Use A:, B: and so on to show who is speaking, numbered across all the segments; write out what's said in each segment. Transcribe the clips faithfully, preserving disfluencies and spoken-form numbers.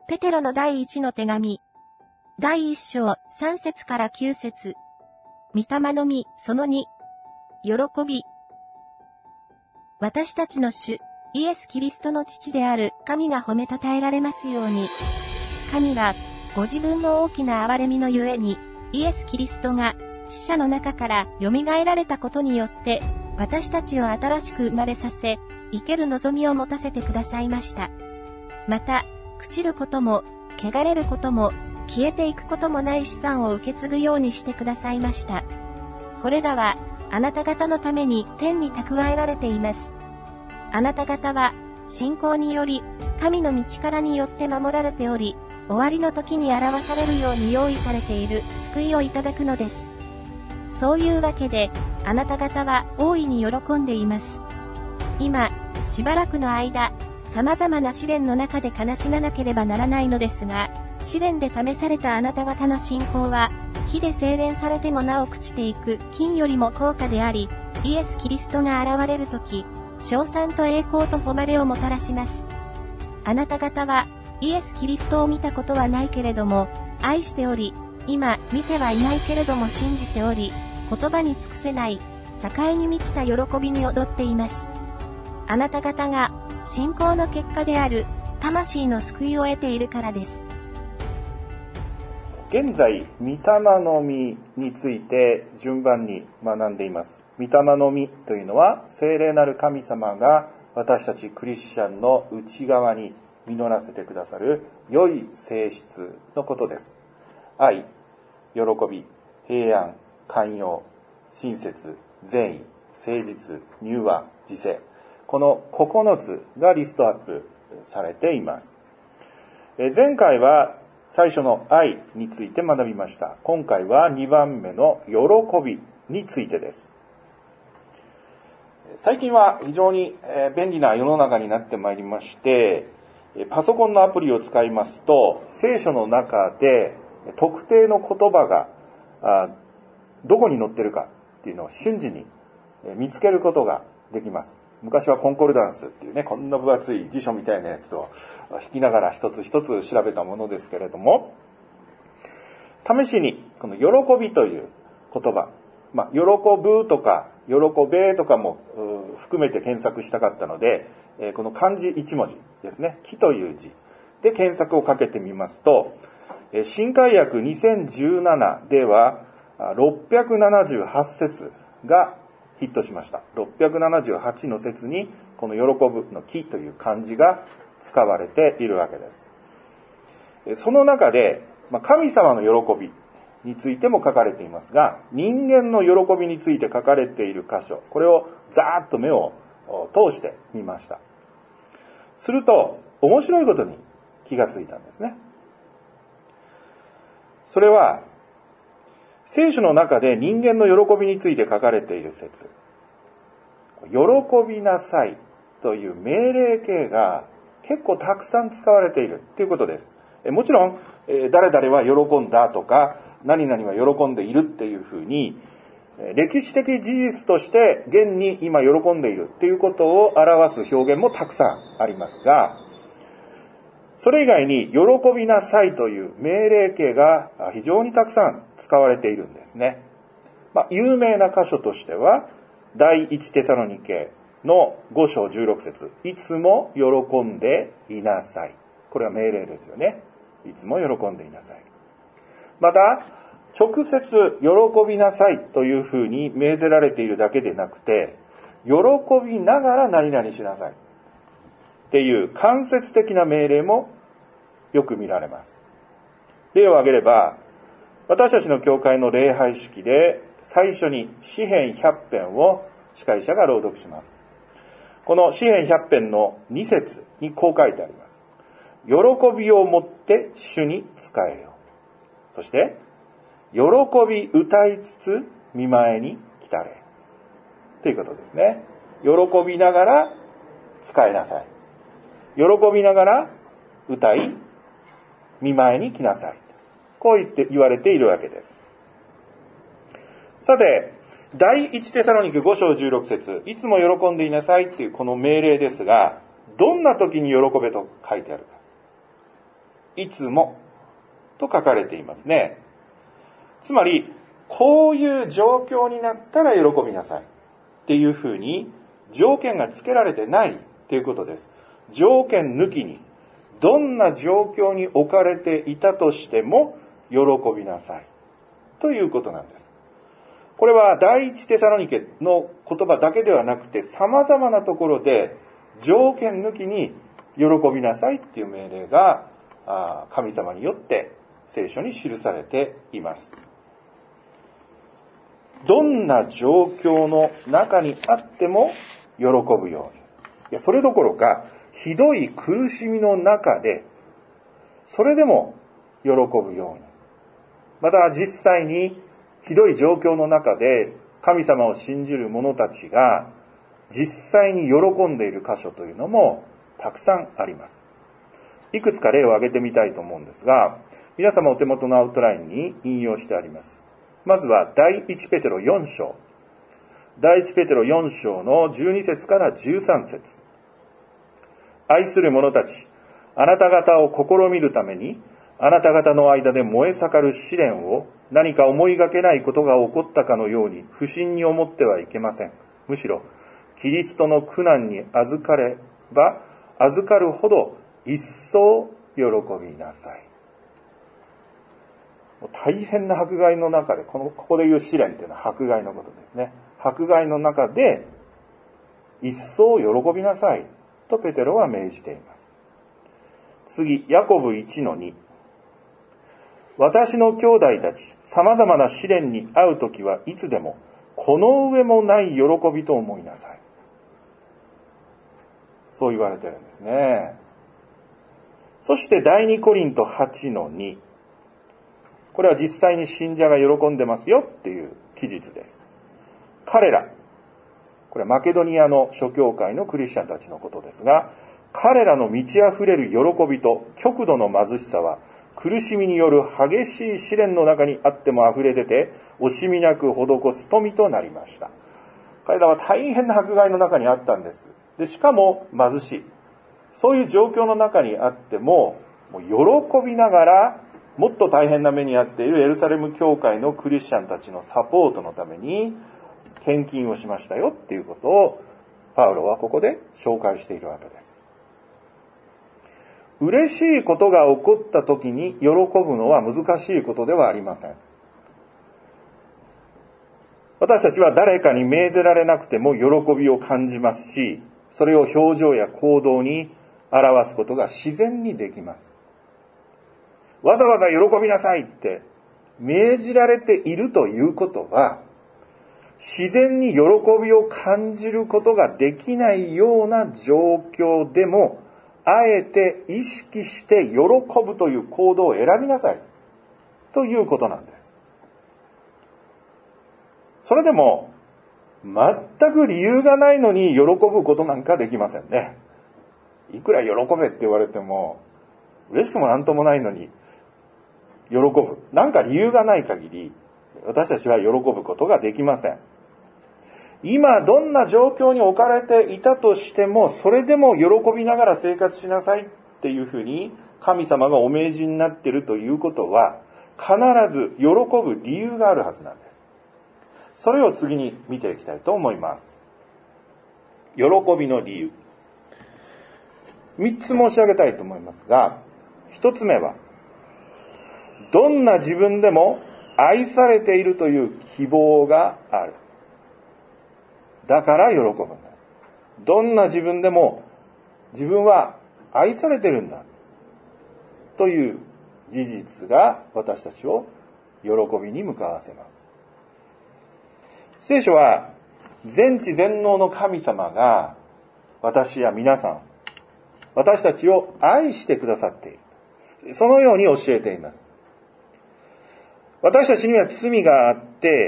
A: ペテロの第一の手紙。第一章、三節から九節。御霊の実、その二。喜び。私たちの主、イエス・キリストの父である神が褒めたたえられますように。神は、ご自分の大きな憐れみのゆえに、イエス・キリストが死者の中から蘇られたことによって、私たちを新しく生まれさせ、生ける望みを持たせてくださいました。また、朽ちることも、汚れることも、消えていくこともない資産を受け継ぐようにしてくださいました。これらは、あなた方のために天に蓄えられています。あなた方は、信仰により、神の御力によって守られており、終わりの時に表されるように用意されている救いをいただくのです。そういうわけで、あなた方は大いに喜んでいます。今、しばらくの間、様々な試練の中で悲しまなければならないのですが、試練で試されたあなた方の信仰は、火で精錬されてもなお朽ちていく金よりも高価であり、イエス・キリストが現れるとき、称賛と栄光と誉れをもたらします。あなた方は、イエス・キリストを見たことはないけれども、愛しており、今、見てはいないけれども信じており、言葉に尽くせない、栄に満ちた喜びに踊っています。あなた方が、信仰の結果である、魂の救いを得ているからです。
B: 現在、御霊の実について順番に学んでいます。御霊の実というのは、聖霊なる神様が私たちクリスチャンの内側に実らせてくださる良い性質のことです。愛、喜び、平安、寛容、親切、善意、誠実、柔和、自制。このここのつがリストアップされています。前回は最初の愛について学びました。今回はにばんめの喜びについてです。最近は非常に便利な世の中になってまいりまして、パソコンのアプリを使いますと、聖書の中で特定の言葉がどこに載っているかっていうのを瞬時に見つけることができます。昔はコンコルダンスっていうね、こんな分厚い辞書みたいなやつを引きながら一つ一つ調べたものですけれども、試しにこの喜びという言葉、まあ、喜ぶとか喜べとかも含めて検索したかったので、この漢字一文字ですね、喜という字で検索をかけてみますと、新海訳にせんじゅうななではろっぴゃくななじゅうはち節がヒットしました。ろっぴゃくななじゅうはちの節にこの喜ぶの喜という漢字が使われているわけです。その中で神様の喜びについても書かれていますが、人間の喜びについて書かれている箇所、これをざーっと目を通してみました。すると面白いことに気がついたんですね。それは聖書の中で人間の喜びについて書かれている説、喜びなさいという命令形が結構たくさん使われているということです。もちろん誰々は喜んだとか何々は喜んでいるっていうふうに歴史的事実として現に今喜んでいるっていうことを表す表現もたくさんありますが、それ以外に喜びなさいという命令形が非常にたくさん使われているんですね。まあ、有名な箇所としては第一テサロニケのご章じゅうろく節、いつも喜んでいなさい。これは命令ですよね。いつも喜んでいなさい。また直接喜びなさいというふうに命ぜられているだけでなくて、喜びながら何々しなさいっていう間接的な命令もよく見られます。例を挙げれば、私たちの教会の礼拝式で最初に詩編ひゃっぺんを司会者が朗読します。この詩編ひゃっぺんのに節にこう書いてあります。喜びをもって主に仕えよう。そして喜び歌いつつ御前に来たれということですね。喜びながら仕えなさい。喜びながら歌い御前に来なさい。こう言って言われているわけです。さて、第一テサロニケご章じゅうろく節、いつも喜んでいなさいというこの命令ですが、どんな時に喜べと書いてあるか。 いつもと書かれていますね。つまり、こういう状況になったら喜びなさいっていうふうに条件がつけられてないっていうことです。条件抜きに、どんな状況に置かれていたとしても喜びなさいということなんです。これは第一テサロニケの言葉だけではなくて、様々なところで条件抜きに喜びなさいっていう命令が神様によって聖書に記されています。どんな状況の中にあっても喜ぶように。いや、それどころか、ひどい苦しみの中で、それでも喜ぶように。また実際にひどい状況の中で神様を信じる者たちが実際に喜んでいる箇所というのもたくさんあります。いくつか例を挙げてみたいと思うんですが、皆様お手元のアウトラインに引用してあります。まずは第一ペテロよん章。第一ペテロよん章のじゅうに節からじゅうさん節。愛する者たち、あなた方を試みるために、あなた方の間で燃え盛る試練を何か思いがけないことが起こったかのように不審に思ってはいけません。むしろ、キリストの苦難に預かれば、預かるほど一層喜びなさい。大変な迫害の中で、この、ここで言う試練というのは迫害のことですね。迫害の中で、一層喜びなさいとペテロは命じています。次、ヤコブいちのに。私の兄弟たち、様々な試練に遭うときはいつでも、この上もない喜びと思いなさい。そう言われてるんですね。そして第二コリントはちのに。これは実際に信者が喜んでますよっていう記述です。彼ら、これはマケドニアの諸教会のクリスチャンたちのことですが、彼らの満ち溢れる喜びと極度の貧しさは、苦しみによる激しい試練の中にあっても溢れ出て、惜しみなく施す富となりました。彼らは大変な迫害の中にあったんです。で、しかも貧しい。そういう状況の中にあっても、もう喜びながら、もっと大変な目に遭っているエルサレム教会のクリスチャンたちのサポートのために献金をしましたよっていうことをパウロはここで紹介しているわけです。嬉しいことが起こった時に喜ぶのは難しいことではありません。私たちは誰かに命ぜられなくても喜びを感じますし、それを表情や行動に表すことが自然にできます。わざわざ喜びなさいって命じられているということは、自然に喜びを感じることができないような状況でも、あえて意識して喜ぶという行動を選びなさいということなんです。それでも、全く理由がないのに喜ぶことなんかできませんね。いくら喜べって言われても、嬉しくもなんともないのに、喜ぶ。なんか理由がない限り、私たちは喜ぶことができません。今どんな状況に置かれていたとしても、それでも喜びながら生活しなさいっていうふうに神様がお命じになっているということは、必ず喜ぶ理由があるはずなんです。それを次に見ていきたいと思います。喜びの理由。三つ申し上げたいと思いますが、一つ目は、どんな自分でも愛されているという希望がある。だから喜ぶんです。どんな自分でも自分は愛されてるんだという事実が私たちを喜びに向かわせます。聖書は全知全能の神様が私や皆さん、私たちを愛してくださっている。そのように教えています。私たちには罪があって、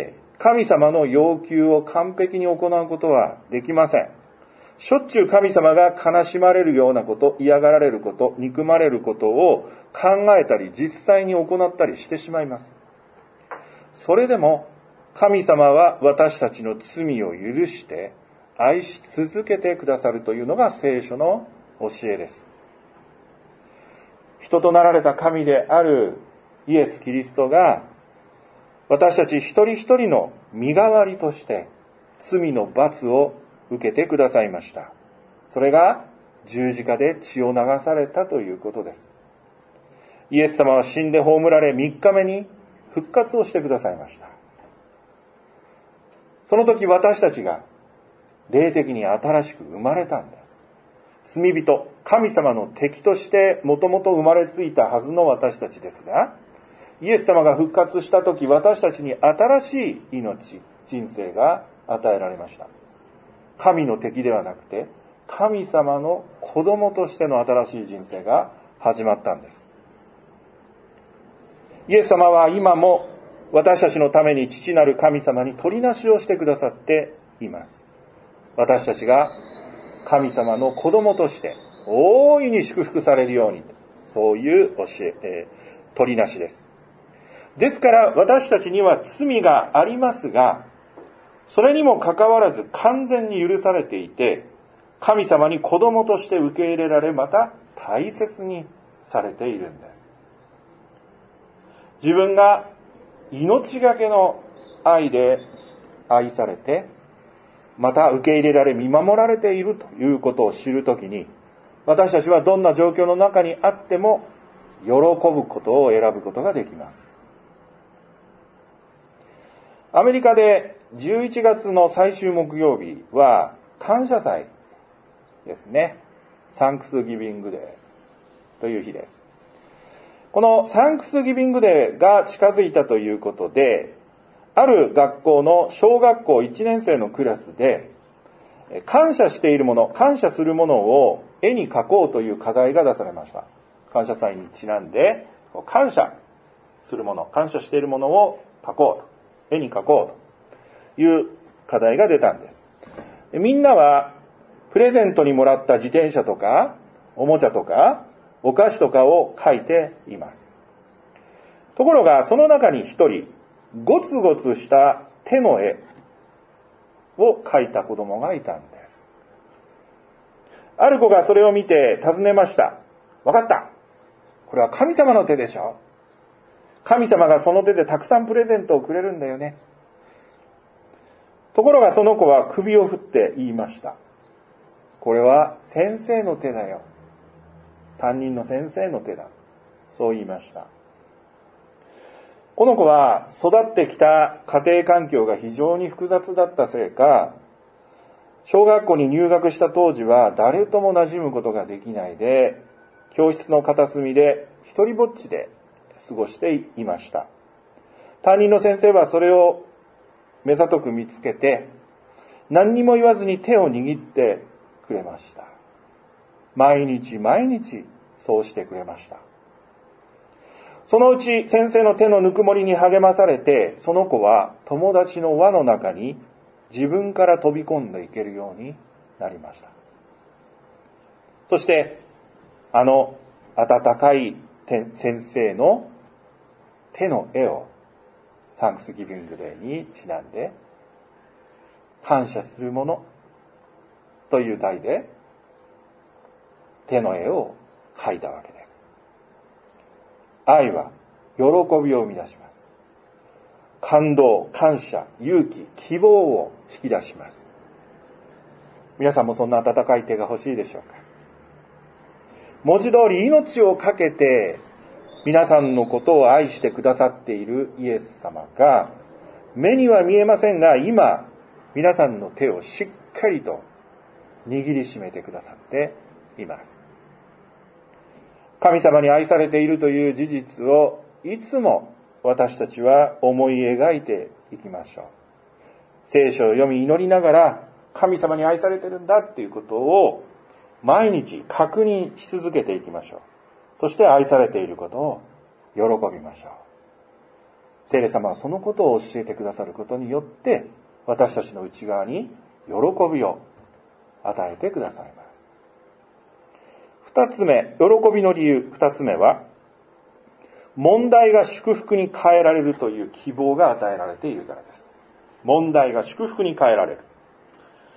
B: 神様の要求を完璧に行うことはできません。しょっちゅう神様が悲しまれるようなこと、嫌がられること、憎まれることを考えたり、実際に行ったりしてしまいます。それでも、神様は私たちの罪を許して愛し続けてくださるというのが聖書の教えです。 人となられた神であるイエス・キリストが、私たち一人一人の身代わりとして罪の罰を受けてくださいました。それが十字架で血を流されたということです。イエス様は死んで葬られ、三日目に復活をしてくださいました。その時私たちが霊的に新しく生まれたんです。罪人、神様の敵としてもともと生まれついたはずの私たちですが、イエス様が復活した時、私たちに新しい命、人生が与えられました。神の敵ではなくて、神様の子供としての新しい人生が始まったんです。イエス様は今も私たちのために父なる神様に取りなしをしてくださっています。私たちが神様の子供として大いに祝福されるように、そういう教え、えー、取りなしです。ですから私たちには罪がありますが、それにもかかわらず完全に許されていて、神様に子供として受け入れられ、また大切にされているんです。自分が命がけの愛で愛されて、また受け入れられ見守られているということを知るときに、私たちはどんな状況の中にあっても喜ぶことを選ぶことができます。アメリカでじゅういちがつの最終木曜日は感謝祭ですね。サンクスギビングデーという日です。このサンクスギビングデーが近づいたということで、ある学校の小学校いちねん生のクラスで、感謝しているもの、感謝するものを絵に描こうという課題が出されました。感謝祭にちなんで、感謝するもの、感謝しているものを描こうと。絵に描こうという課題が出たんです。みんなはプレゼントにもらった自転車とかおもちゃとかお菓子とかを描いています。ところがその中に一人ゴツゴツした手の絵を描いた子供がいたんです。ある子がそれを見て尋ねました。わかった。これは神様の手でしょ。神様がその手でたくさんプレゼントをくれるんだよね。ところがその子は首を振って言いました。これは先生の手だよ。担任の先生の手だ。そう言いました。この子は育ってきた家庭環境が非常に複雑だったせいか、小学校に入学した当時は誰とも馴染むことができないで、教室の片隅で一人ぼっちで過ごしていました。担任の先生はそれを目ざとく見つけて、何にも言わずに手を握ってくれました。毎日毎日そうしてくれました。そのうち先生の手のぬくもりに励まされて、その子は友達の輪の中に自分から飛び込んでいけるようになりました。そしてあの温かい先生の手の絵をサンクスギビングデーにちなんで、感謝するものという題で手の絵を描いたわけです。愛は喜びを生み出します。感動、感謝、勇気、希望を引き出します。皆さんもそんな温かい手が欲しいでしょうか。文字通り命をかけて皆さんのことを愛してくださっているイエス様が、目には見えませんが今皆さんの手をしっかりと握りしめてくださっています。神様に愛されているという事実をいつも私たちは思い描いていきましょう。聖書を読み祈りながら神様に愛されてるんだっていうことを毎日確認し続けていきましょう。そして愛されていることを喜びましょう。聖霊様はそのことを教えてくださることによって私たちの内側に喜びを与えてくださいます。二つ目、喜びの理由二つ目は、問題が祝福に変えられるという希望が与えられているからです。問題が祝福に変えられる。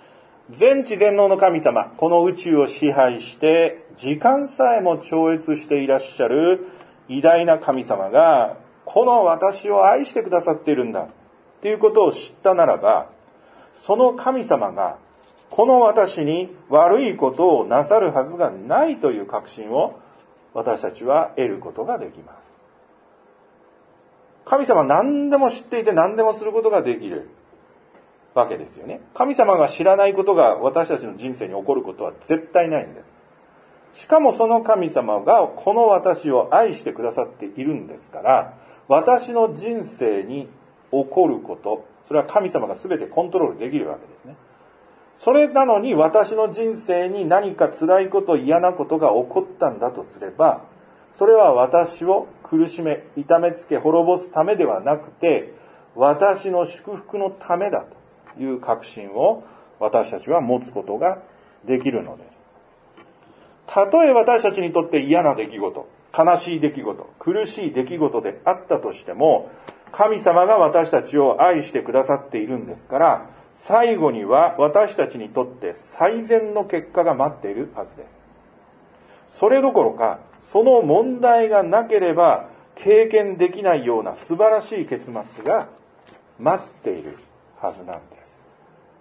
B: 全知全能の神様、この宇宙を支配して時間さえも超越していらっしゃる偉大な神様がこの私を愛してくださっているんだということを知ったならば、その神様がこの私に悪いことをなさるはずがないという確信を私たちは得ることができます。神様は何でも知っていて何でもすることができるわけですよね。神様が知らないことが私たちの人生に起こることは絶対ないんです。しかもその神様がこの私を愛してくださっているんですから、私の人生に起こること、それは神様が全てコントロールできるわけですね。それなのに私の人生に何か辛いこと、嫌なことが起こったんだとすれば、それは私を苦しめ、痛めつけ、滅ぼすためではなくて、私の祝福のためだという確信を私たちは持つことができるのです。たとえ私たちにとって嫌な出来事、悲しい出来事、苦しい出来事であったとしても、神様が私たちを愛してくださっているんですから、最後には私たちにとって最善の結果が待っているはずです。それどころか、その問題がなければ経験できないような素晴らしい結末が待っているはずなんです。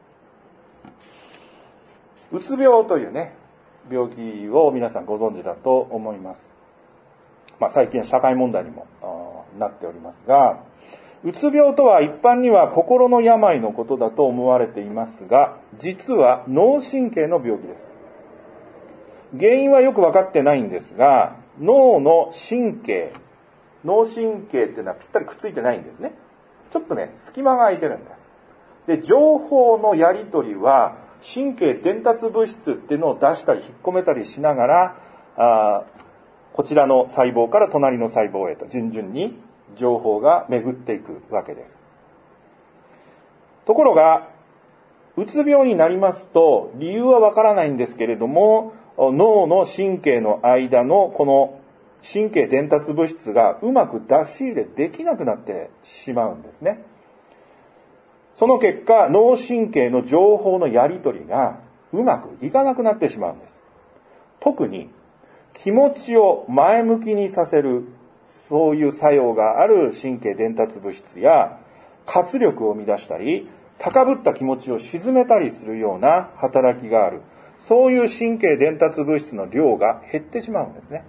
B: うつ病というね、病気を皆さんご存知だと思います。まあ、最近社会問題にもなっておりますが、うつ病とは一般には心の病のことだと思われていますが、実は脳神経の病気です。原因はよく分かってないんですが、脳の神経、脳神経っていうのはぴったりくっついてないんですね。ちょっとね、隙間が空いてるんです。で、情報のやり取りは神経伝達物質っていうのを出したり引っ込めたりしながら、あこちらの細胞から隣の細胞へと順々に情報が巡っていくわけです。ところが、うつ病になりますと、理由はわからないんですけれども、脳の神経の間のこの神経伝達物質がうまく出し入れできなくなってしまうんですね。その結果、脳神経の情報のやり取りがうまくいかなくなってしまうんです。特に気持ちを前向きにさせる、そういう作用がある神経伝達物質や活力を生み出したり、高ぶった気持ちを鎮めたりするような働きがある、そういう神経伝達物質の量が減ってしまうんですね。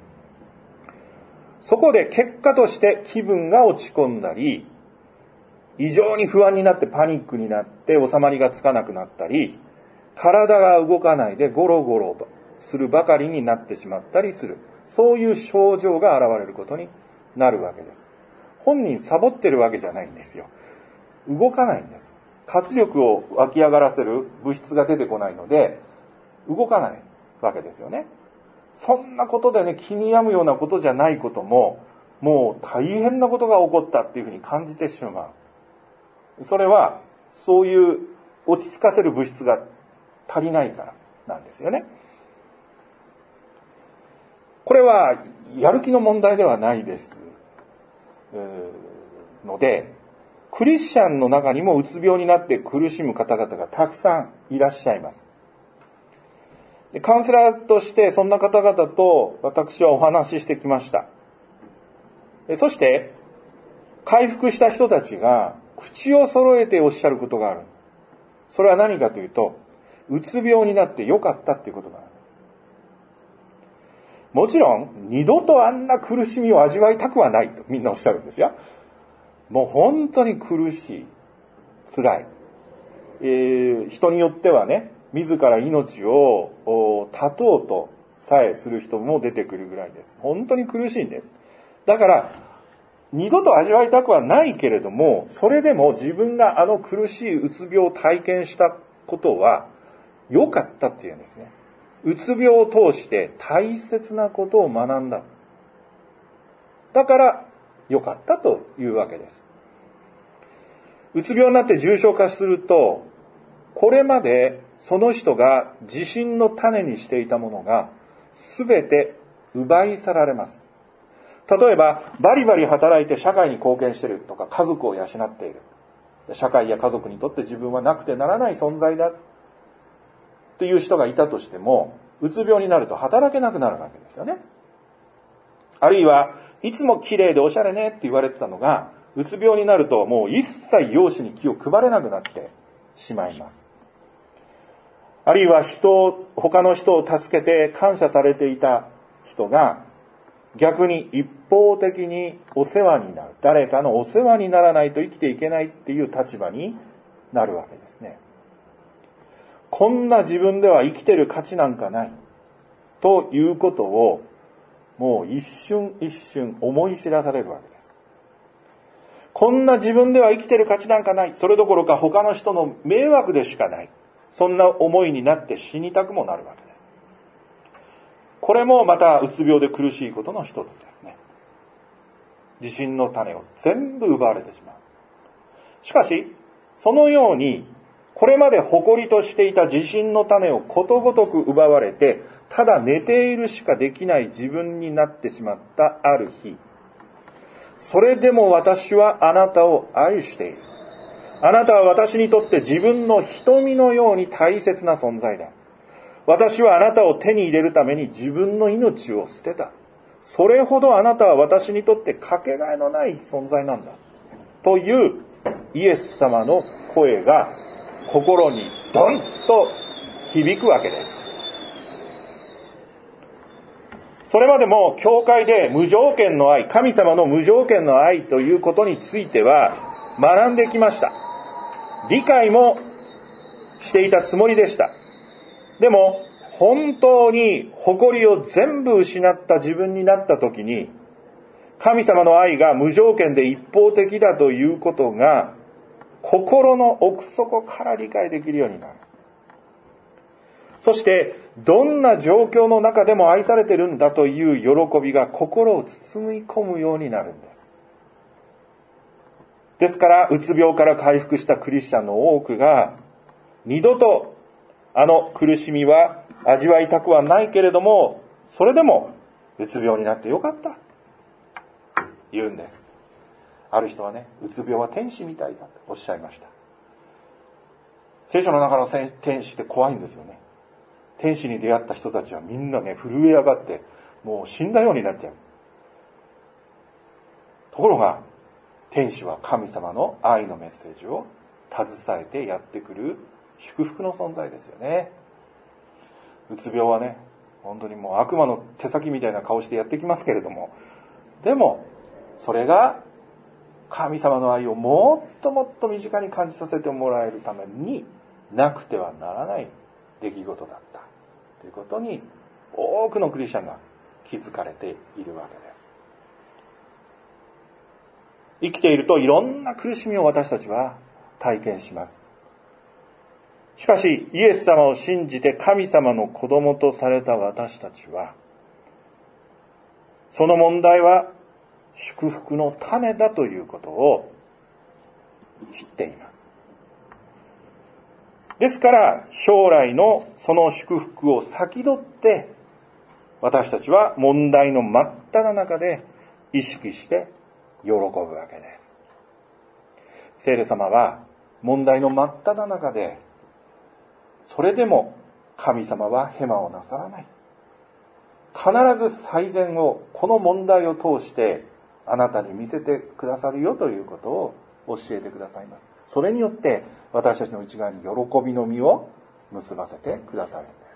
B: そこで結果として気分が落ち込んだり、異常に不安になってパニックになって収まりがつかなくなったり、体が動かないでゴロゴロとするばかりになってしまったりする、そういう症状が現れることになるわけです。本人サボってるわけじゃないんですよ。動かないんです。活力を湧き上がらせる物質が出てこないので、動かないわけですよね。そんなことでね、気に病むようなことじゃないことも、もう大変なことが起こったっていうふうに感じてしまう。それは、そういう落ち着かせる物質が足りないからなんですよね。これは、やる気の問題ではないですので、クリスチャンの中にもうつ病になって苦しむ方々がたくさんいらっしゃいます。カウンセラーとしてそんな方々と私はお話ししてきました。そして回復した人たちが口を揃えておっしゃることがある。それは何かというと、うつ病になってよかったっていうことなんです。もちろん二度とあんな苦しみを味わいたくはないとみんなおっしゃるんですよ。もう本当に苦しい、辛い、えー、人によってはね、自ら命を絶とうとさえする人も出てくるぐらいです。本当に苦しいんです。だから二度と味わいたくはないけれども、それでも自分があの苦しいうつ病を体験したことは良かったっていうんですね。うつ病を通して大切なことを学んだ。だから良かったというわけです。うつ病になって重症化すると、これまでその人が自信の種にしていたものが全て奪い去られます。例えば、バリバリ働いて社会に貢献しているとか、家族を養っている。社会や家族にとって自分はなくてならない存在だ。 という人がいたとしても、うつ病になると働けなくなるわけですよね。あるいはいつも綺麗でおしゃれねって言われてたのが、うつ病になるともう一切容姿に気を配れなくなってしまいます。あるいは人を、他の人を助けて感謝されていた人が、逆に一方的にお世話になる、誰かのお世話にならないと生きていけないっていう立場になるわけですね。こんな自分では生きてる価値なんかないということをもう一瞬一瞬思い知らされるわけです。こんな自分では生きてる価値なんかない、それどころか他の人の迷惑でしかない、そんな思いになって死にたくもなるわけです。これもまたうつ病で苦しいことの一つですね。自信の種を全部奪われてしまう。しかしそのようにこれまで誇りとしていた自信の種をことごとく奪われて、ただ寝ているしかできない自分になってしまったある日、それでも私はあなたを愛している。あなたは私にとって自分の瞳のように大切な存在だ。私はあなたを手に入れるために自分の命を捨てた。それほどあなたは私にとってかけがえのない存在なんだ。というイエス様の声が心にドンと響くわけです。それまでも教会で無条件の愛、神様の無条件の愛ということについては学んできました。理解もしていたつもりでした。でも本当に誇りを全部失った自分になった時に、神様の愛が無条件で一方的だということが心の奥底から理解できるようになる。そしてどんな状況の中でも愛されてるんだという喜びが心を包み込むようになるんです。ですからうつ病から回復したクリスチャンの多くが、二度とあの苦しみは味わいたくはないけれども、それでもうつ病になってよかった言うんです。ある人はね、うつ病は天使みたいだとおっしゃいました。聖書の中の天使って怖いんですよね。天使に出会った人たちはみんなね、震え上がってもう死んだようになっちゃう。ところが天使は神様の愛のメッセージを携えてやってくる祝福の存在ですよね。うつ病はね、本当にもう悪魔の手先みたいな顔してやってきますけれども、でもそれが神様の愛をもっともっと身近に感じさせてもらえるためになくてはならない出来事だったということに多くのクリスチャンが気づかれているわけです。生きているといろんな苦しみを私たちは体験します。しかしイエス様を信じて神様の子供とされた私たちは、その問題は祝福の種だということを知っています。ですから将来のその祝福を先取って私たちは問題の真っ只中で意識して喜ぶわけです。聖霊様は問題の真っ只中で、それでも神様はヘマをなさらない。必ず最善をこの問題を通してあなたに見せてくださるよということを教えてくださいます。それによって私たちの内側に喜びの実を結ばせてくださるんです。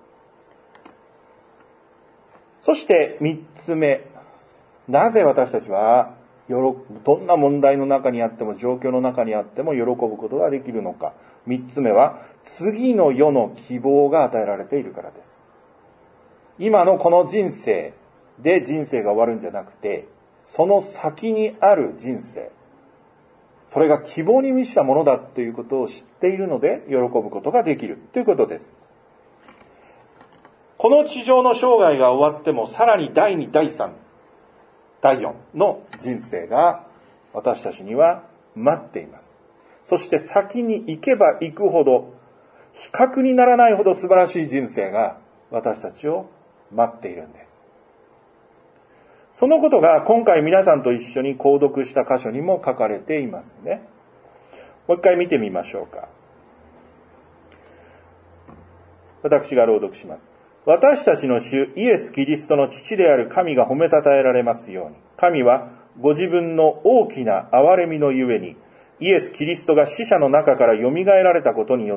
B: そして三つ目、なぜ私たちはどんな問題の中にあっても状況の中にあっても喜ぶことができるのか。三つ目は次の世の希望が与えられているからです。今のこの人生で人生が終わるんじゃなくて、その先にある人生、それが希望に満ちたものだということを知っているので喜ぶことができるということです。この地上の生涯が終わってもさらにだいに、だいさん、だいよんの人生が私たちには待っています。そして先に行けば行くほど比較にならないほど素晴らしい人生が私たちを待っているんです。そのことが今回皆さんと一緒に購読した箇所にも書かれていますね。もう一回見てみましょうか。 私が朗読します。私たちの主イエス・キリストの父である神が褒めたたえられますように。神はご自分の大きな憐れみのゆえに、イエス・キリストが死者の中からよみがえられたことによって、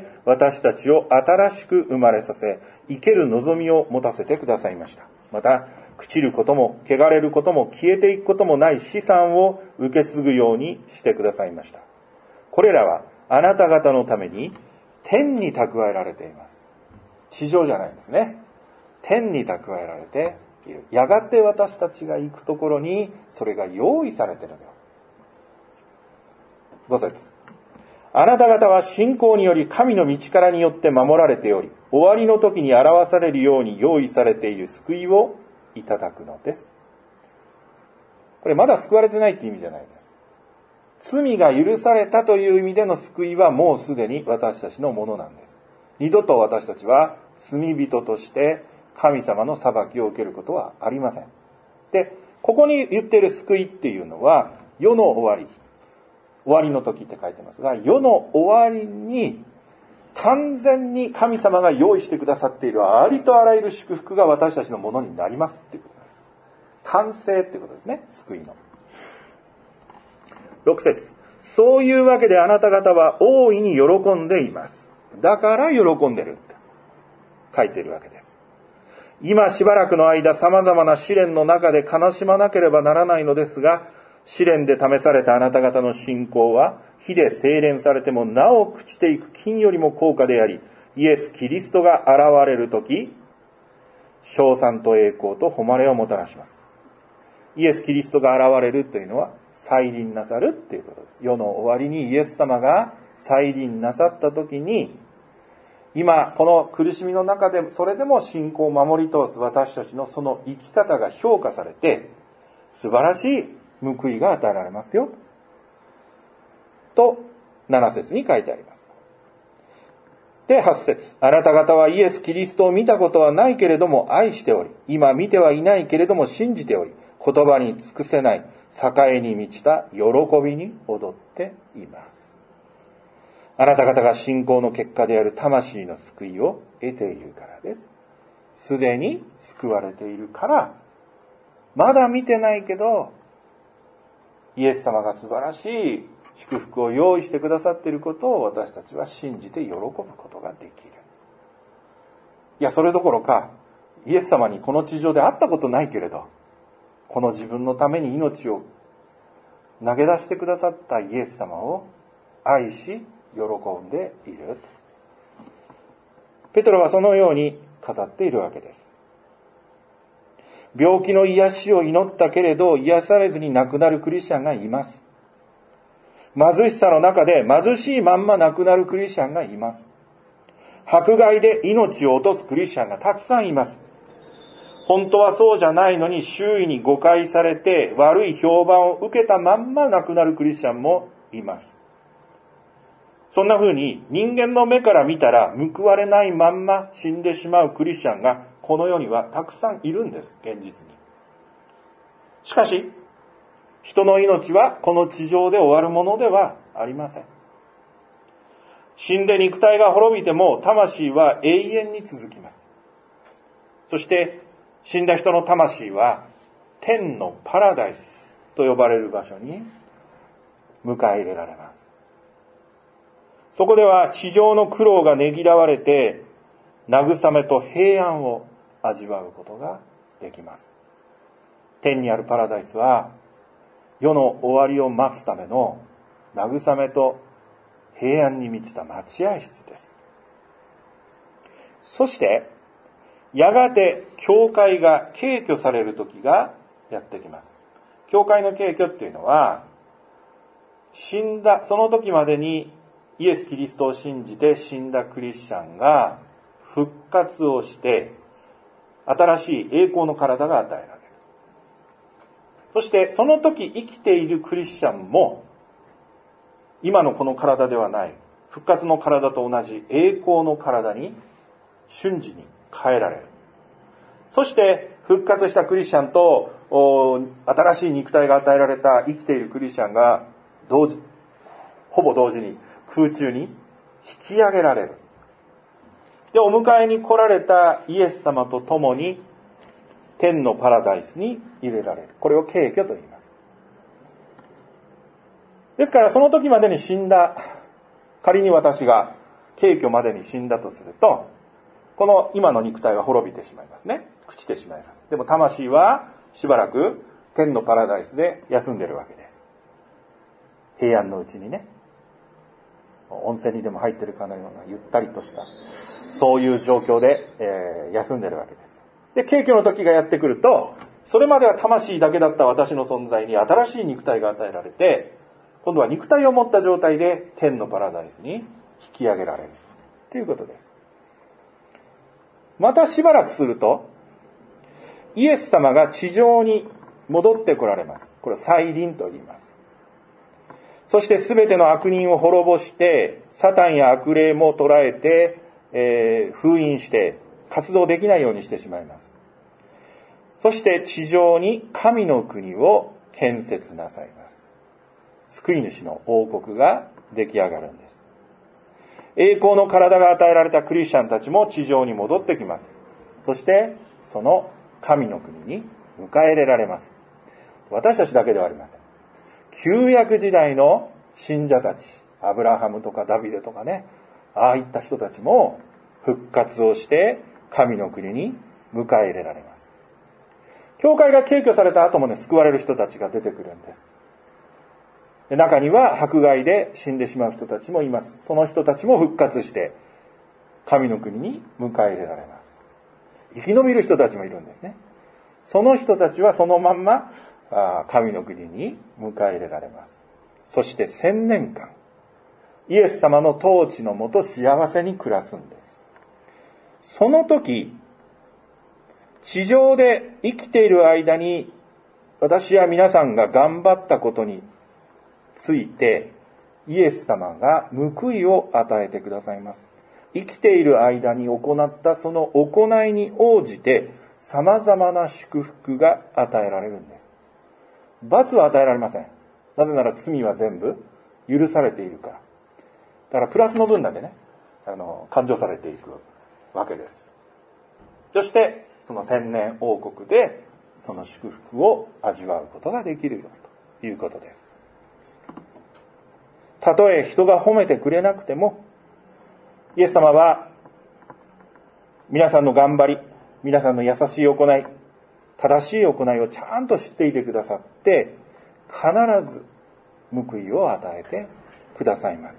B: 私たちを新しく生まれさせ、生ける望みを持たせてくださいました。また、朽ちることも、汚れることも、消えていくこともない資産を受け継ぐようにしてくださいました。これらは、あなた方のために、天に蓄えられています。地上じゃないんですね。天に蓄えられている。やがて私たちが行くところに、それが用意されているのよ。ご節。あなた方は信仰により神の道からによって守られており、終わりの時に表されるように用意されている救いをいただくのです。これまだ救われてないって意味じゃないです。罪が許されたという意味での救いはもうすでに私たちのものなんです。二度と私たちは罪人として神様の裁きを受けることはありません。で、ここに言っている救いっていうのは、世の終わり、終わりの時って書いてますが、世の終わりに完全に神様が用意してくださっているありとあらゆる祝福が私たちのものになりますっていうことです。完成っていうことですね、救いの。ろく節。そういうわけであなた方は大いに喜んでいます。だから喜んでるって書いているわけです。今しばらくの間様々な試練の中で悲しまなければならないのですが、試練で試されたあなた方の信仰は火で精錬されてもなお朽ちていく金よりも高価であり、イエス・キリストが現れるとき、称賛と栄光と誉れをもたらします。イエス・キリストが現れるというのは再臨なさるっていうことです。世の終わりにイエス様が再臨なさったときに、今この苦しみの中でそれでも信仰を守り通す私たちのその生き方が評価されて、素晴らしい報いが与えられますよとなな節に書いてあります。で、はち節。あなた方はイエス・キリストを見たことはないけれども愛しており、今見てはいないけれども信じており、言葉に尽くせない栄に満ちた喜びに踊っています。あなた方が信仰の結果である魂の救いを得ているからです。すでに救われているから、まだ見てないけど、イエス様が素晴らしい祝福を用意してくださっていることを私たちは信じて喜ぶことができる。いや、それどころか、イエス様にこの地上で会ったことないけれど、この自分のために命を投げ出してくださったイエス様を愛し、喜んでいる。ペトロはそのように語っているわけです。病気の癒しを祈ったけれど癒されずに亡くなるクリスチャンがいます。貧しさの中で貧しいまんま亡くなるクリスチャンがいます。迫害で命を落とすクリスチャンがたくさんいます。本当はそうじゃないのに周囲に誤解されて悪い評判を受けたまんま亡くなるクリスチャンもいます。そんな風に人間の目から見たら報われないまんま死んでしまうクリスチャンがこの世にはたくさんいるんです、現実に。しかし、人の命はこの地上で終わるものではありません。死んで肉体が滅びても魂は永遠に続きます。そして死んだ人の魂は天のパラダイスと呼ばれる場所に迎え入れられます。そこでは地上の苦労がねぎらわれて慰めと平安を味わうことができます。天にあるパラダイスは世の終わりを待つための慰めと平安に満ちた待合室です。そしてやがて教会が敬虚される時がやってきます。教会の敬虚っていうのは、死んだその時までにイエス・キリストを信じて死んだクリスチャンが復活をして新しい栄光の体が与えられる。そしてその時生きているクリスチャンも今のこの体ではない復活の体と同じ栄光の体に瞬時に変えられる。そして復活したクリスチャンと新しい肉体が与えられた生きているクリスチャンが同時ほぼ同時に空中に引き上げられる。 で、お迎えに来られたイエス様と共に天のパラダイスに入れられる。これを軽挙と言います。ですからその時までに死んだ、仮に私が軽挙までに死んだとすると、この今の肉体は滅びてしまいますね。朽ちてしまいます。でも魂はしばらく天のパラダイスで休んでるわけです。平安のうちにね。温泉にでも入ってるかのようなゆったりとした、そういう状況で、えー、休んでるわけです。で、軽挙の時がやってくると、それまでは魂だけだった私の存在に新しい肉体が与えられて、今度は肉体を持った状態で天のパラダイスに引き上げられるということです。またしばらくすると、イエス様が地上に戻ってこられます。これを再臨と言います。そしてすべての悪人を滅ぼして、サタンや悪霊も捕らえて、えー、封印して活動できないようにしてしまいます。そして地上に神の国を建設なさいます。救い主の王国が出来上がるんです。栄光の体が与えられたクリスチャンたちも地上に戻ってきます。そしてその神の国に迎え入れられます。私たちだけではありません。旧約時代の信者たち、アブラハムとかダビデとかね、ああいった人たちも復活をして神の国に迎え入れられます。教会が軽挙された後もね、救われる人たちが出てくるんです。で、中には迫害で死んでしまう人たちもいます。その人たちも復活して神の国に迎え入れられます。生き延びる人たちもいるんですね。その人たちはそのまんま神の国に迎え入れられます。そして千年間、イエス様の統治のもと幸せに暮らすんです。その時、地上で生きている間に、私や皆さんが頑張ったことについて、イエス様が報いを与えてくださいます。生きている間に行ったその行いに応じて、様々な祝福が与えられるんです。罰は与えられません。なぜなら罪は全部許されているから。だからプラスの分だけね、あの、勘定されていくわけです。そして、その千年王国で、その祝福を味わうことができるよということです。たとえ人が褒めてくれなくても、イエス様は、皆さんの頑張り、皆さんの優しい行い、正しい行いをちゃんと知っていてくださって、必ず報いを与えてくださいます。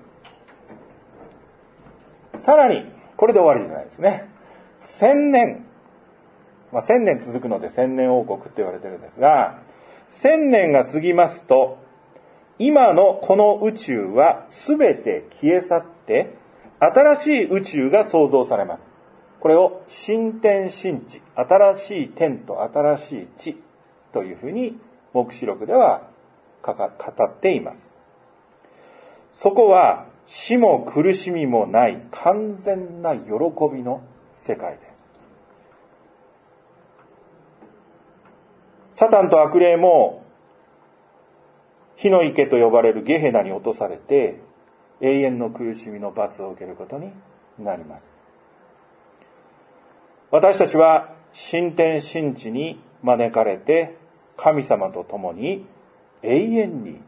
B: さらに、これで終わりじゃないですね。千年、まあ、千年続くので千年王国って言われてるんですが、千年が過ぎますと、今のこの宇宙はすべて消え去って、新しい宇宙が創造されます。これを新天新地、新しい天と新しい地というふうに黙示録では語っています。そこは死も苦しみもない完全な喜びの世界です。サタンと悪霊も火の池と呼ばれるゲヘナに落とされて永遠の苦しみの罰を受けることになります。私たちは新天新地に招かれて神様と共に永遠に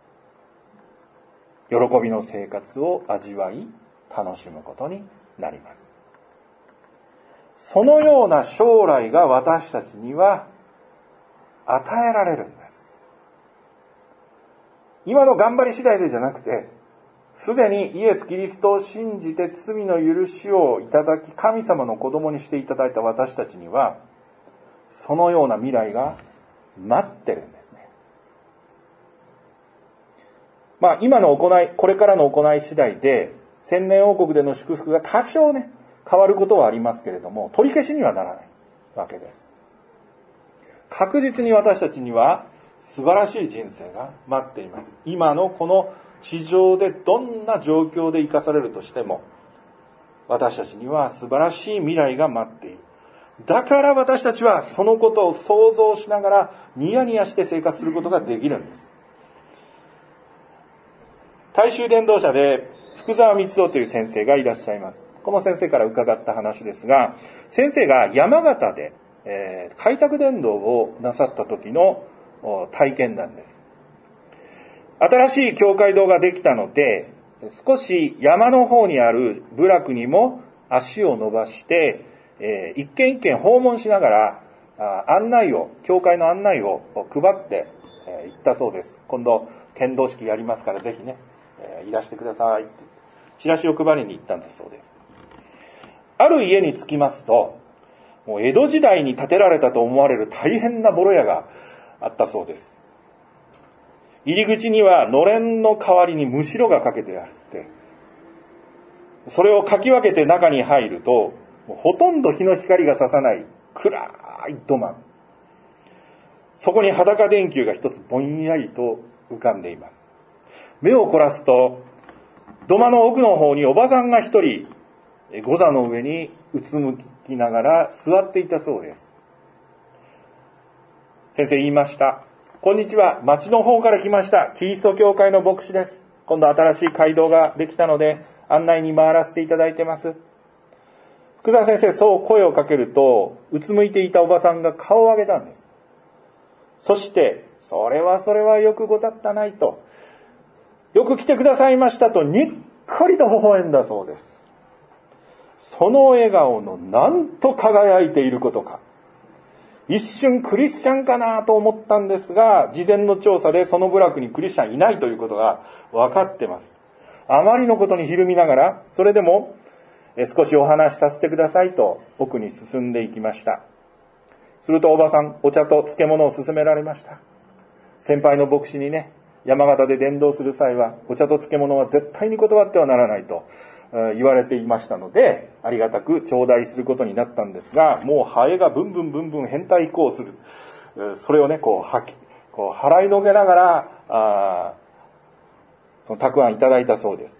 B: 喜びの生活を味わい楽しむことになります。そのような将来が私たちには与えられるんです。今の頑張り次第でじゃなくて、すでにイエス・キリストを信じて罪の許しをいただき、神様の子供にしていただいた私たちには、そのような未来が待ってるんですね。まあ今の行い、これからの行い次第で、千年王国での祝福が多少ね、変わることはありますけれども、取り消しにはならないわけです。確実に私たちには素晴らしい人生が待っています。今のこの地上でどんな状況で生かされるとしても、私たちには素晴らしい未来が待っている。だから私たちはそのことを想像しながらニヤニヤして生活することができるんです。大衆伝道者で福沢光夫という先生がいらっしゃいます。 この先生から伺った話ですが、先生が山形で、えー、開拓伝道をなさった時の体験なんです。新しい教会堂ができたので、少し山の方にある部落にも足を伸ばして、えー、一軒一軒訪問しながら案内を、教会の案内を配って行ったそうです。今度剣道式やりますからぜひね、えー、いらしてくださいってチラシを配りに行ったんだそうです。ある家に着きますと、もう江戸時代に建てられたと思われる大変なボロ屋があったそうです。入り口にはのれんの代わりにむしろがかけてあって、それをかき分けて中に入ると、もうほとんど日の光が差さない暗い土間。そこに裸電球が一つぼんやりと浮かんでいます。目を凝らすと、土間の奥の方におばさんが一人、御座の上にうつむきながら座っていたそうです。先生言いました。こんにちは。町の方から来ました。キリスト教会の牧師です。今度新しい街道ができたので案内に回らせていただいてます。福沢先生、そう声をかけると、うつむいていたおばさんが顔を上げたんです。そして、それはそれはよくござったないと、よく来てくださいましたと、にっこりと微笑んだそうです。その笑顔のなんと輝いていることか。一瞬クリスチャンかなと思ったんですが、事前の調査でその部落にクリスチャンいないということが分かってます。あまりのことにひるみながら、それでも少しお話しさせてくださいと奥に進んでいきました。するとおばさん、お茶と漬物を勧められました。先輩の牧師にね、山形で伝道する際はお茶と漬物は絶対に断ってはならないと言われていましたので、ありがたく頂戴することになったんですが、もうハエがブンブンブンブン変態飛行する。それをね、こう吐き、こう払いのけながら、あそのたくあんいただいたそうです。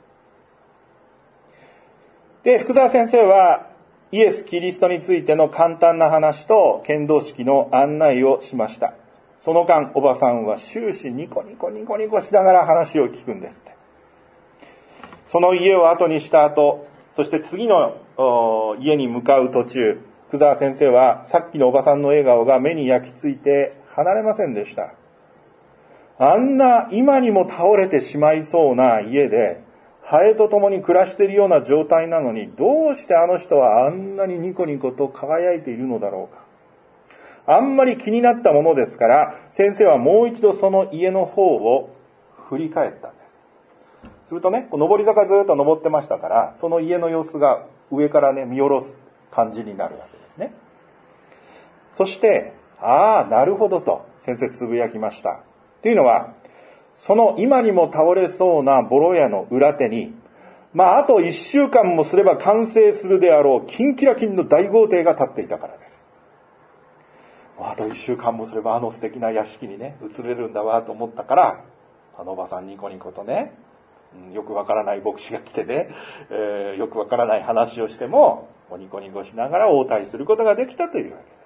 B: で、福沢先生はイエス・キリストについての簡単な話と剣道式の案内をしました。その間、おばさんは終始ニコニコニコニコしながら話を聞くんですって。その家を後にした後、そして次の家に向かう途中、福沢先生はさっきのおばさんの笑顔が目に焼き付いて離れませんでした。あんな今にも倒れてしまいそうな家で、ハエと共に暮らしているような状態なのに、どうしてあの人はあんなにニコニコと輝いているのだろうか。あんまり気になったものですから、先生はもう一度その家の方を振り返ったんです。するとね、上り坂ずっと登ってましたから、その家の様子が上からね、見下ろす感じになるわけですね。そして、ああ、なるほどと先生つぶやきました。というのは、その今にも倒れそうなボロ屋の裏手に、まああと一週間もすれば完成するであろうキンキラキンの大豪邸が建っていたからです。あと一週間もすればあの素敵な屋敷にね、移れるんだわと思ったから、あのおばさんニコニコとね、うん、よくわからない牧師が来てね、えー、よくわからない話をしても、ニコニコしながら応対することができたというわけです。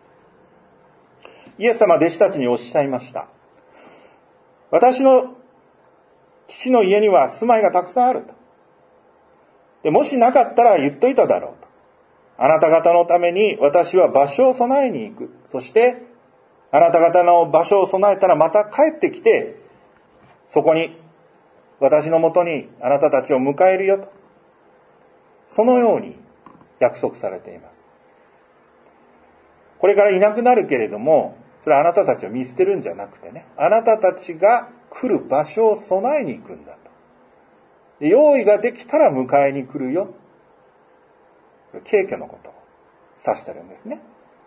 B: イエス様は弟子たちにおっしゃいました。私の父の家には住まいがたくさんあると。で、もしなかったら言っといただろうと。あなた方のために私は場所を備えに行く。そして、あなた方の場所を備えたらまた帰ってきて、そこに私のもとにあなたたちを迎えるよと。そのように約束されています。これからいなくなるけれども、それはあなたたちを見捨てるんじゃなくてね、あなたたちが来る場所を備えに行くんだと。用意ができたら迎えに来るよ。敬虚のことを指してるんですね。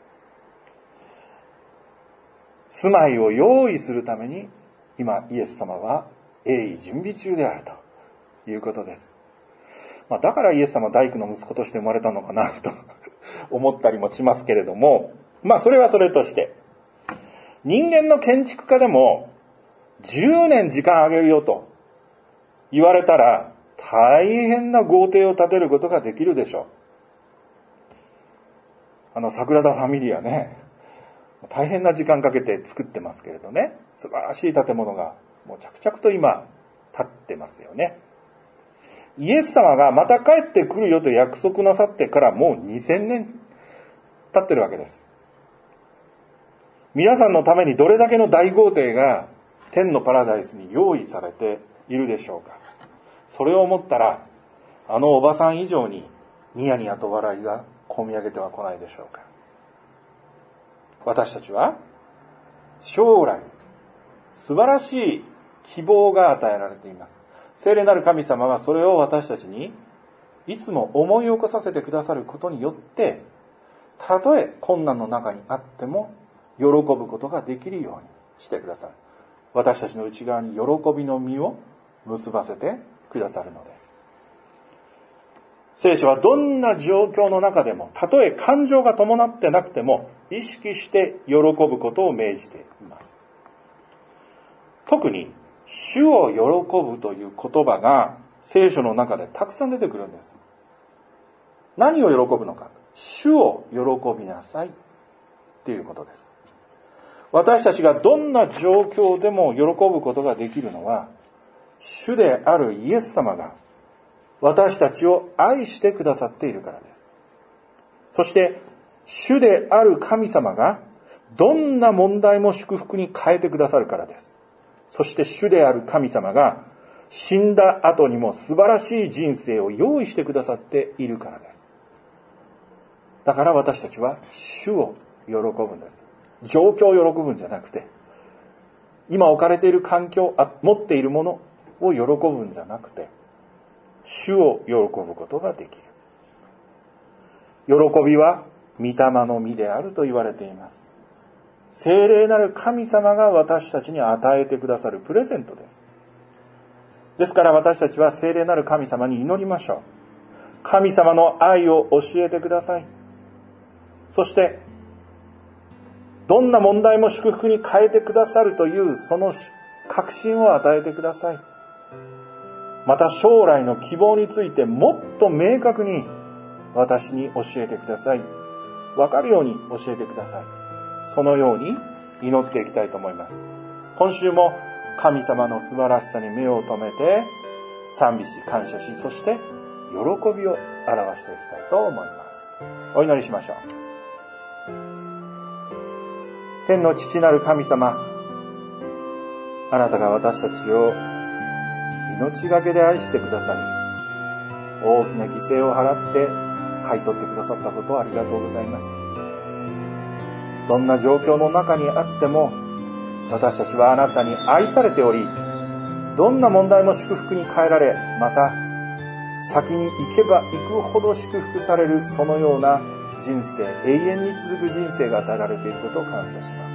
B: 住まいを用意するために、今イエス様は鋭意準備中であるということです。まあ、だからイエス様は大工の息子として生まれたのかなと思ったりもしますけれども、まあそれはそれとして、人間の建築家でもじゅうねん時間あげるよと言われたら大変な豪邸を建てることができるでしょう。あのサグラダ・ファミリアね、大変な時間かけて作ってますけれどね、素晴らしい建物がもう着々と今建ってますよね。 イエス様がまた帰ってくるよと約束なさってからもうにせんねん経ってるわけです。皆さんのためにどれだけの大豪邸が天のパラダイスに用意されているでしょうか。それを思ったら、あのおばさん以上にニヤニヤと笑いがこみ上げては来ないでしょうか。私たちは将来素晴らしい希望が与えられています。聖霊なる神様はそれを私たちにいつも思い起こさせてくださることによって、たとえ困難の中にあっても喜ぶことができるようにしてくださる。私たちの内側に喜びの実を結ばせてくださるのです。聖書はどんな状況の中でも、たとえ感情が伴ってなくても意識して喜ぶことを命じています。特に主を喜ぶという言葉が聖書の中でたくさん出てくるんです。何を喜ぶのか。主を喜びなさいっていうことです。私たちがどんな状況でも喜ぶことができるのは、主であるイエス様が私たちを愛してくださっているからです。そして主である神様がどんな問題も祝福に変えてくださるからです。そして主である神様が死んだ後にも素晴らしい人生を用意してくださっているからです。だから私たちは主を喜ぶんです。状況を喜ぶんじゃなくて、今置かれている環境、持っているものを喜ぶんじゃなくて、主を喜ぶことができる。喜びは御霊の実であると言われています。聖霊なる神様が私たちに与えてくださるプレゼントです。ですから私たちは聖霊なる神様に祈りましょう。神様の愛を教えてください。そしてどんな問題も祝福に変えてくださるというその確信を与えてください。また将来の希望についてもっと明確に私に教えてください。わかるように教えてください。そのように祈っていきたいと思います。今週も神様の素晴らしさに目を留めて賛美し感謝し、そして喜びを表していきたいと思います。お祈りしましょう。天の父なる神様、あなたが私たちを命がけで愛してくださり、大きな犠牲を払って買い取ってくださったことをありがとうございます。どんな状況の中にあっても私たちはあなたに愛されており、どんな問題も祝福に変えられ、また先に行けば行くほど祝福される、そのような人生、永遠に続く人生が与えられていることを感謝します。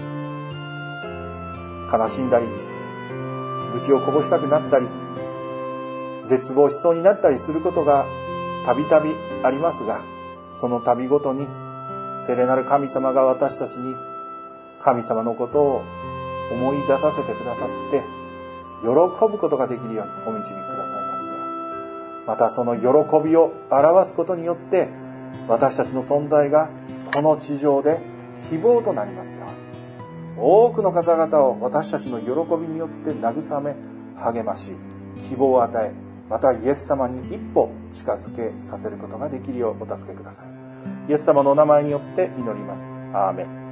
B: 悲しんだり、愚痴をこぼしたくなったり、絶望しそうになったりすることがたびたびありますが、その度ごとに聖霊なる神様が私たちに神様のことを思い出させてくださって、喜ぶことができるようにお導きくださいますよ。またその喜びを表すことによって、私たちの存在がこの地上で希望となりますよ。多くの方々を私たちの喜びによって慰め、励まし、希望を与え、またイエス様に一歩近づけさせることができるようお助けください。イエス様のお名前によって祈ります。アーメン。